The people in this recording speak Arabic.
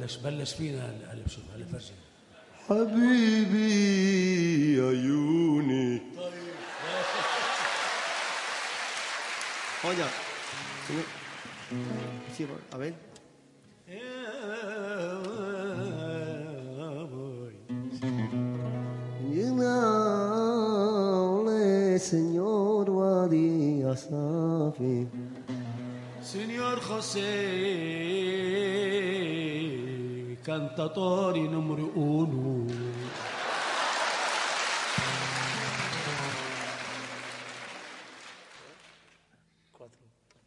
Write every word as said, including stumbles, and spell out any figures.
بلش بلش فينا هلا شوف هلا فرجي. حبيبي عيوني. طيب Oye, señor. Sí, a ver. Señor Wadi Asafi. Signor José, cantatori numero uno.